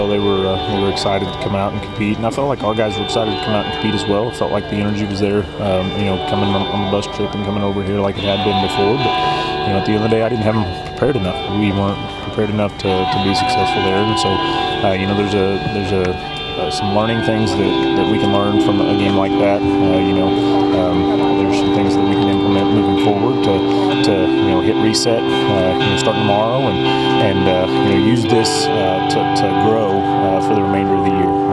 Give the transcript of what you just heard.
They were excited to come out and compete, and I felt like our guys were excited to come out and compete as well. It felt like the energy was there, coming on the bus trip and coming over here like it had been before. But at the end of the day, I didn't have them prepared enough. We weren't prepared enough to be successful there, and so there's some learning things that we can learn from a game like that. There's some things that we can implement moving forward to hit reset starting tomorrow and use this to grow for the remainder of the year.